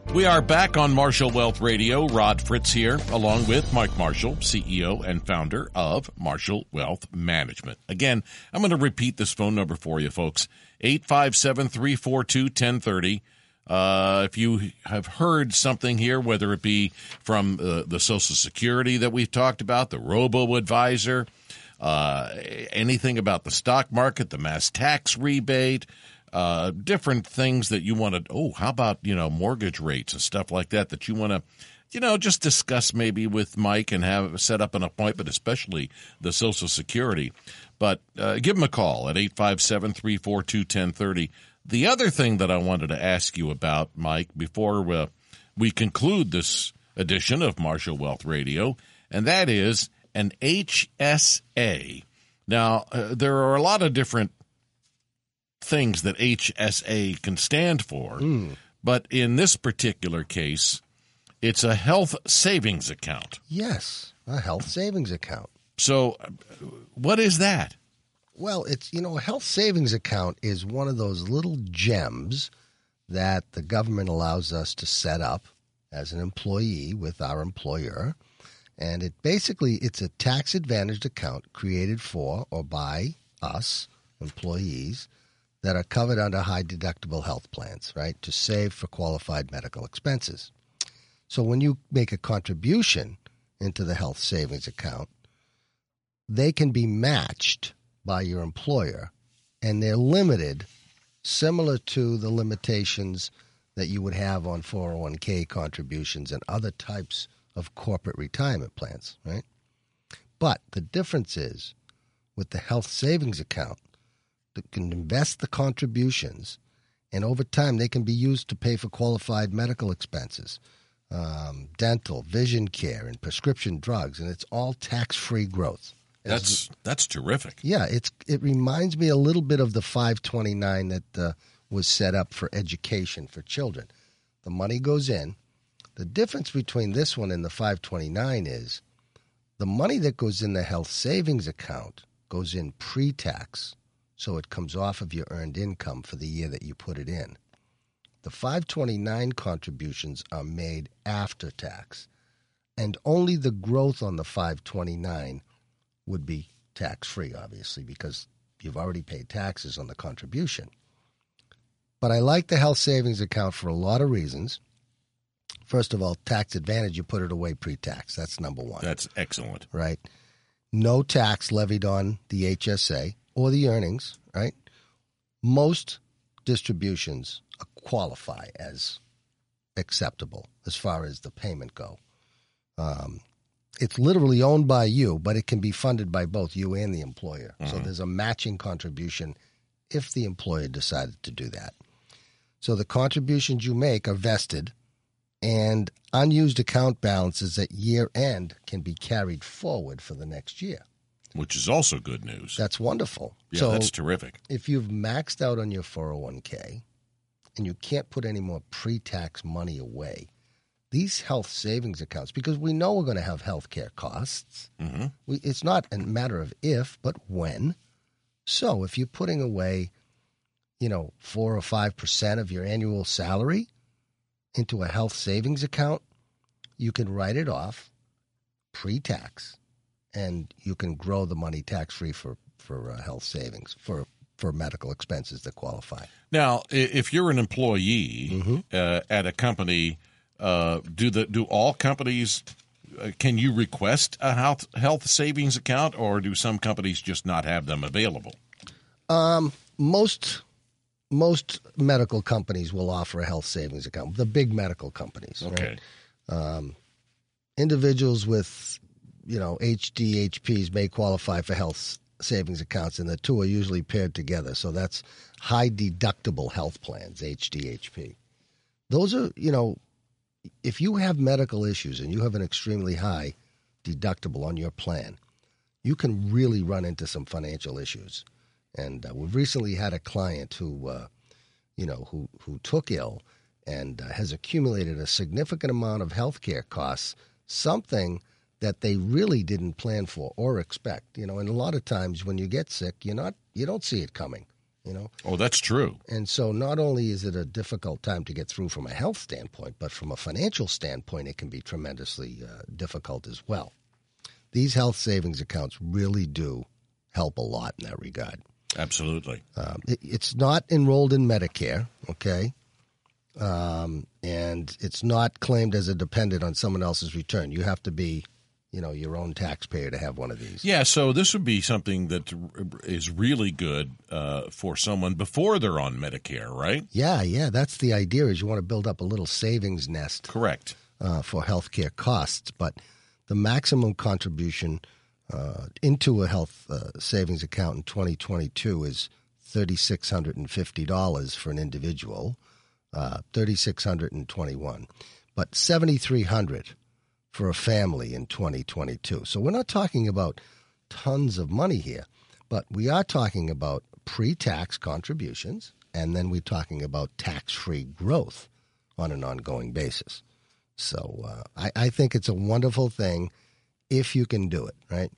We are back on Marshall Wealth Radio. Rod Fritz here, along with Mike Marshall, C E O and founder of Marshall Wealth Management. Again, I'm going to repeat this phone number for you, folks. eight five seven, three four two, one zero three zero. Uh, if you have heard something here, whether it be from uh, the Social Security that we've talked about, the robo-advisor, uh, anything about the stock market, the mass tax rebate, Uh, different things that you want to, oh, how about, you know, mortgage rates and stuff like that, that you want to, you know, just discuss maybe with Mike and have set up an appointment, especially the Social Security. But uh, give him a call at eight five seven, three four two, one zero three zero. The other thing that I wanted to ask you about, Mike, before uh, we conclude this edition of Marshall Wealth Radio, and that is an H S A. Now, uh, there are a lot of different things that H S A can stand for, mm. but in this particular case, it's a health savings account. Yes, a health savings account. So what is that? Well, it's, you know, a health savings account is one of those little gems that the government allows us to set up as an employee with our employer. And it basically, it's a tax-advantaged account created for or by us, employees, that are covered under high-deductible health plans, right, to save for qualified medical expenses. So when you make a contribution into the health savings account, they can be matched by your employer, and they're limited, similar to the limitations that you would have on four oh one k contributions and other types of corporate retirement plans, right? But the difference is, with the health savings account, that can invest the contributions, and over time they can be used to pay for qualified medical expenses, um, dental, vision care, and prescription drugs, and it's all tax-free growth. That's that's terrific. Yeah, it's it reminds me a little bit of the five twenty-nine that uh, was set up for education for children. The money goes in. The difference between this one and the five twenty-nine is the money that goes in the health savings account goes in pre-tax. So it comes off of your earned income for the year that you put it in. The five twenty-nine contributions are made after tax, and only the growth on the five twenty-nine would be tax-free, obviously, because you've already paid taxes on the contribution. But I like the health savings account for a lot of reasons. First of all, tax advantage, you put it away pre-tax. That's number one. That's excellent. Right? No tax levied on the H S A. Or the earnings, right? Most distributions qualify as acceptable as far as the payment go. Um, it's literally owned by you, but it can be funded by both you and the employer. Mm-hmm. So there's a matching contribution if the employer decided to do that. So the contributions you make are vested, and unused account balances at year end can be carried forward for the next year. Which is also good news. That's wonderful. Yeah, so that's terrific. If you've maxed out on your four oh one k and you can't put any more pre-tax money away, these health savings accounts, because we know we're going to have health care costs, mm-hmm. we, it's not a matter of if, but when. So if you're putting away, you know, four or five percent of your annual salary into a health savings account, you can write it off pre-tax. And you can grow the money tax-free for, for uh, health savings, for, for medical expenses that qualify. Now, if you're an employee mm-hmm. uh, at a company, uh, do the do all companies, uh, can you request a health, health savings account, or do some companies just not have them available? Um, most most medical companies will offer a health savings account, the big medical companies. Okay. Right? Um, individuals with you know, H D H Ps may qualify for health savings accounts, and the two are usually paired together. So that's high deductible health plans, H D H P. Those are, you know, if you have medical issues and you have an extremely high deductible on your plan, you can really run into some financial issues. And uh, we've recently had a client who, uh, you know, who, who took ill and uh, has accumulated a significant amount of health care costs, something that they really didn't plan for or expect. You know, and a lot of times when you get sick, you're not, you don't see it coming. you know. Oh, that's true. And so not only is it a difficult time to get through from a health standpoint, but from a financial standpoint, it can be tremendously uh, difficult as well. These health savings accounts really do help a lot in that regard. Absolutely. Um, it, it's not enrolled in Medicare, okay? Um, and it's not claimed as a dependent on someone else's return. You have to be, you know, your own taxpayer to have one of these. Yeah, so this would be something that is really good uh, for someone before they're on Medicare, right? Yeah, yeah, that's the idea, is you want to build up a little savings nest. Correct. Uh, for healthcare costs. But the maximum contribution uh, into a health uh, savings account in twenty twenty-two is three thousand six hundred fifty dollars for an individual, uh, three thousand six hundred twenty-one dollars, but seven thousand three hundred dollars for a family in twenty twenty-two. So we're not talking about tons of money here, but we are talking about pre-tax contributions, and then we're talking about tax-free growth on an ongoing basis. So uh, I, I think it's a wonderful thing if you can do it, right?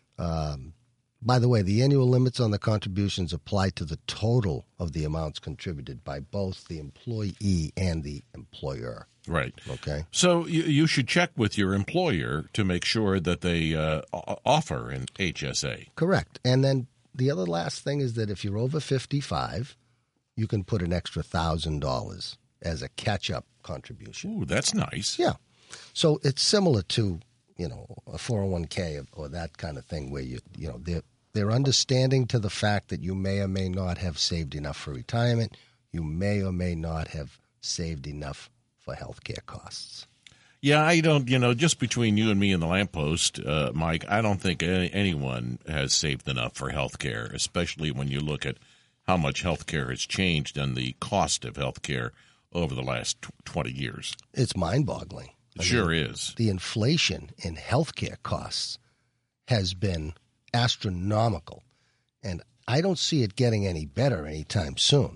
Um, by the way, the annual limits on the contributions apply to the total of the amounts contributed by both the employee and the employer. Right. Okay. So you, you should check with your employer to make sure that they uh, offer an H S A. Correct. And then the other last thing is that if you're over fifty-five, you can put an extra one thousand dollars as a catch-up contribution. Ooh, that's nice. Yeah. So it's similar to, you know, a four oh one k or that kind of thing where, you you know, they're, they're understanding to the fact that you may or may not have saved enough for retirement. You may or may not have saved enough for health care costs. Yeah, I don't, you know, just between you and me and the lamppost, uh, Mike, I don't think any, anyone has saved enough for health care, especially when you look at how much health care has changed and the cost of health care over the last twenty years. It's mind-boggling. It sure is. The inflation in healthcare costs has been astronomical, and I don't see it getting any better anytime soon.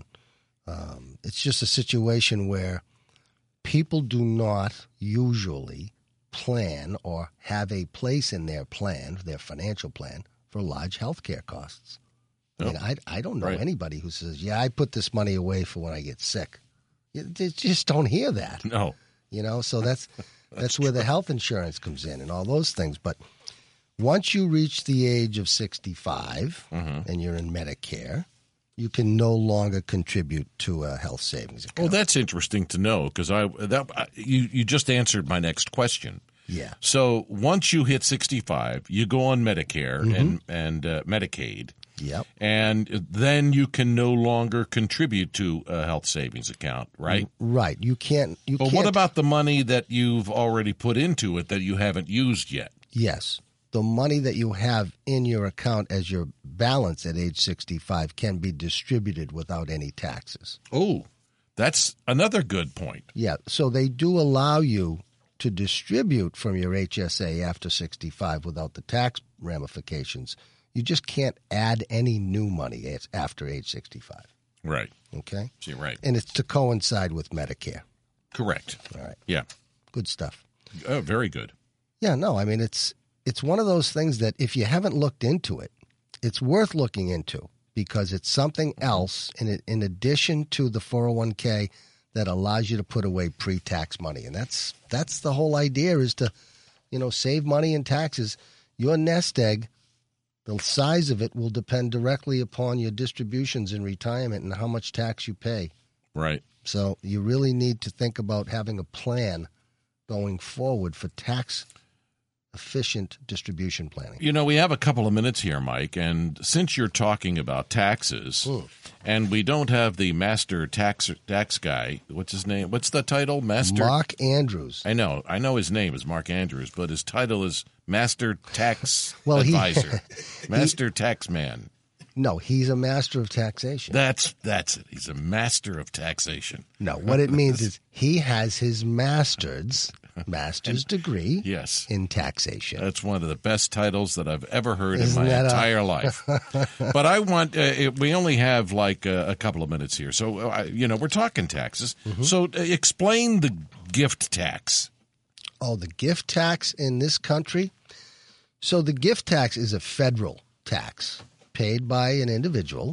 Um, it's just a situation where people do not usually plan or have a place in their plan, their financial plan, for large healthcare costs. I mean, I, I don't know Right. anybody who says, yeah, I put this money away for when I get sick. You you just don't hear that. No. You know, so that's that's where the health insurance comes in and all those things. But once you reach the age of sixty-five Mm-hmm. and you're in Medicare, you can no longer contribute to a health savings account. Well, that's interesting to know because I that I- you you just answered my next question. Yeah. So once you hit sixty-five, you go on Medicare Mm-hmm. and and uh, Medicaid, Yep. and then you can no longer contribute to a health savings account, right? Right. You can't. You But can't. what about the money that you've already put into it that you haven't used yet? Yes. The money that you have in your account as your balance at age sixty-five can be distributed without any taxes. Oh, that's another good point. Yeah. So they do allow you to distribute from your H S A after sixty-five without the tax ramifications. You just can't add any new money as- after age sixty-five. Right. Okay? So you're right. And it's to coincide with Medicare. Correct. All right. Yeah. Good stuff. Oh, very good. Yeah, no, I mean, it's it's one of those things that if you haven't looked into it, it's worth looking into because it's something else in it, in addition to the four oh one k that allows you to put away pre-tax money. And that's that's the whole idea, is to, you know, save money in taxes. Your nest egg, the size of it will depend directly upon your distributions in retirement and how much tax you pay. Right. So you really need to think about having a plan going forward for tax efficient distribution planning. You know, we have a couple of minutes here, Mike, and since you're talking about taxes, Mm. and we don't have the master tax tax guy, what's his name? What's the title? Master. Mark Andrews. I know, I know his name is Mark Andrews, but his title is Master Tax Well, he- Advisor, Master Tax Man. No, he's a master of taxation. That's that's it. He's a master of taxation. No, what it means is he has his master's master's degree Yes. in taxation. That's one of the best titles that I've ever heard Isn't in my that a- entire life. But I want, uh, it, we only have like a, a couple of minutes here. So, uh, you know, we're talking taxes. Mm-hmm. So uh, explain the gift tax. Oh, the gift tax in this country? So the gift tax is a federal tax paid by an individual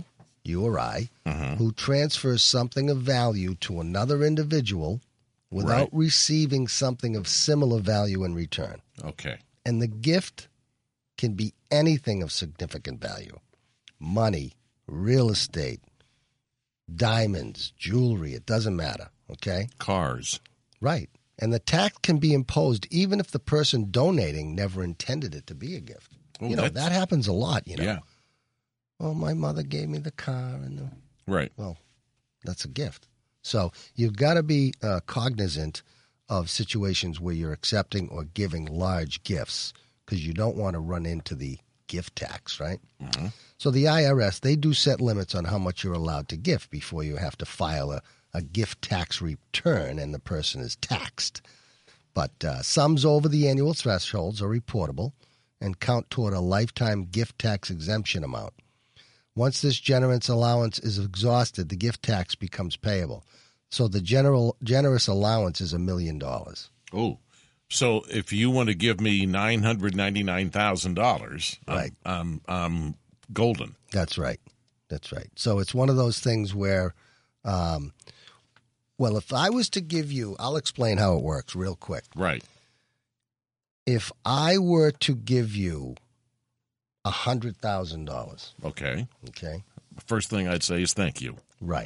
you or I, Mhm. who transfers something of value to another individual without Right. receiving something of similar value in return. Okay. And the gift can be anything of significant value. Money, real estate, diamonds, jewelry, it doesn't matter, okay? Cars. Right. And the tax can be imposed even if the person donating never intended it to be a gift. Oh, you know, that's- that happens a lot, you know. Yeah. Well, my mother gave me the car and the... Right. Well, that's a gift. So you've got to be uh, cognizant of situations where you're accepting or giving large gifts because you don't want to run into the gift tax, right? Mm-hmm. So the I R S, they do set limits on how much you're allowed to gift before you have to file a, a gift tax return and the person is taxed. But uh, sums over the annual thresholds are reportable and count toward a lifetime gift tax exemption amount. Once this generous allowance is exhausted, the gift tax becomes payable. So the general generous allowance is a million dollars. Oh, so if you want to give me nine hundred ninety-nine thousand dollars, Right. I'm, I'm, I'm golden. That's right. That's right. So it's one of those things where, um, well, if I was to give you, I'll explain how it works real quick. Right. If I were to give you one hundred thousand dollars, Okay. okay? First thing I'd say is thank you. Right.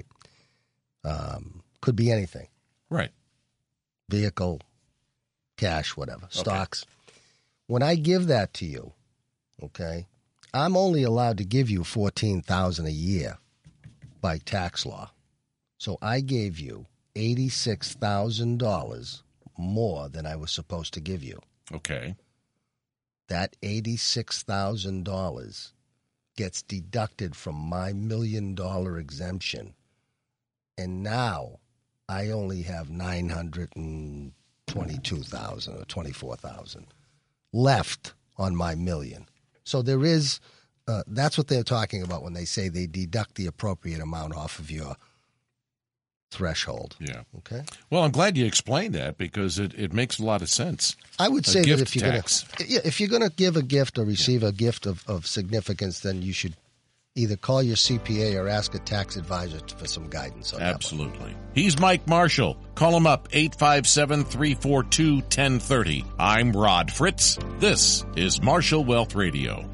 Um, could be anything. Right. Vehicle, cash, whatever, stocks. When I give that to you, okay, I'm only allowed to give you fourteen thousand dollars a year by tax law. So I gave you eighty-six thousand dollars more than I was supposed to give you. Okay. That eighty-six thousand dollars gets deducted from my million dollar exemption. And now I only have nine hundred twenty-two thousand dollars or twenty-four thousand dollars left on my million. So there is, uh, that's what they're talking about when they say they deduct the appropriate amount off of your threshold. Yeah. Okay. Well, I'm glad you explained that because it, it makes a lot of sense. I would A say that gift if you're going tax. to, yeah, if you're going to give a gift or receive a gift of, of significance, then you should either call your C P A or ask a tax advisor for some guidance on that one. Absolutely. He's Mike Marshall. Call him up, eight five seven, three four two, one zero three zero. I'm Rod Fritz. This is Marshall Wealth Radio.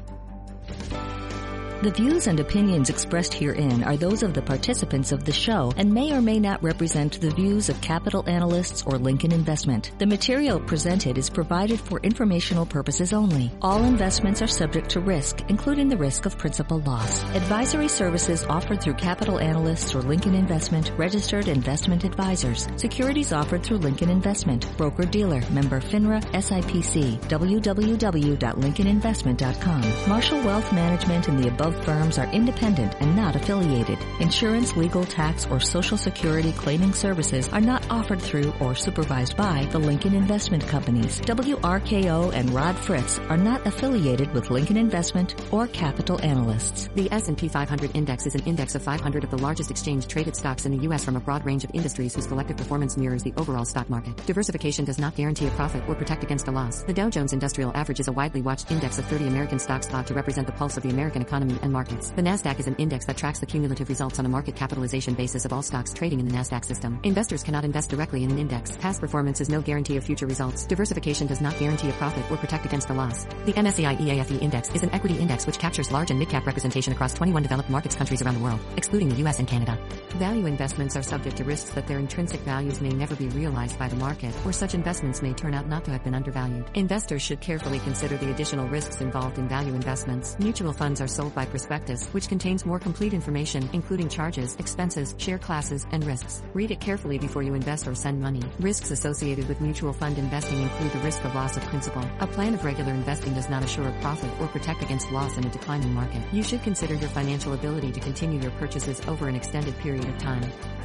The views and opinions expressed herein are those of the participants of the show and may or may not represent the views of Capital Analysts or Lincoln Investment. The material presented is provided for informational purposes only. All investments are subject to risk, including the risk of principal loss. Advisory services offered through Capital Analysts or Lincoln Investment, registered investment advisors. Securities offered through Lincoln Investment, broker-dealer, member FINRA, S I P C, w w w dot lincoln investment dot com. Marshall Wealth Management and the above firms are independent and not affiliated. Insurance, legal, tax, or Social Security claiming services are not offered through or supervised by the Lincoln Investment Companies. W R K O and Rod Fritz are not affiliated with Lincoln Investment or Capital Analysts. The S and P five hundred Index is an index of five hundred of the largest exchange-traded stocks in the U S from a broad range of industries whose collective performance mirrors the overall stock market. Diversification does not guarantee a profit or protect against a loss. The Dow Jones Industrial Average is a widely watched index of thirty American stocks thought to represent the pulse of the American economy and markets. The NASDAQ is an index that tracks the cumulative results on a market capitalization basis of all stocks trading in the NASDAQ system. Investors cannot invest directly in an index. Past performance is no guarantee of future results. Diversification does not guarantee a profit or protect against a loss. The M S C I E A F E Index is an equity index which captures large and mid-cap representation across twenty-one developed markets countries around the world, excluding the U S and Canada. Value investments are subject to risks that their intrinsic values may never be realized by the market, or such investments may turn out not to have been undervalued. Investors should carefully consider the additional risks involved in value investments. Mutual funds are sold by prospectus, which contains more complete information, including charges, expenses, share classes, and risks. Read it carefully before you invest or send money. Risks associated with mutual fund investing include the risk of loss of principal. A plan of regular investing does not assure a profit or protect against loss in a declining market. You should consider your financial ability to continue your purchases over an extended period of time.